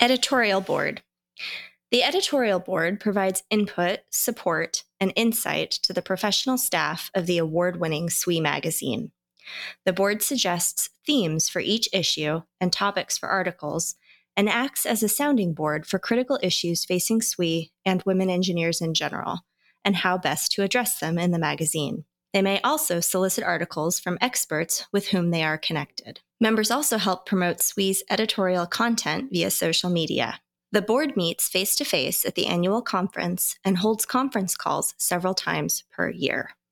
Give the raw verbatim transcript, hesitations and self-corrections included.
Editorial Board. The editorial board provides input, support, and insight to the professional staff of the award-winning S W E magazine. The board suggests themes for each issue and topics for articles, and acts as a sounding board for critical issues facing S W E and women engineers in general, and how best to address them in the magazine. They may also solicit articles from experts with whom they are connected. Members also help promote S W E's editorial content via social media. The board meets face-to-face at the annual conference and holds conference calls several times per year.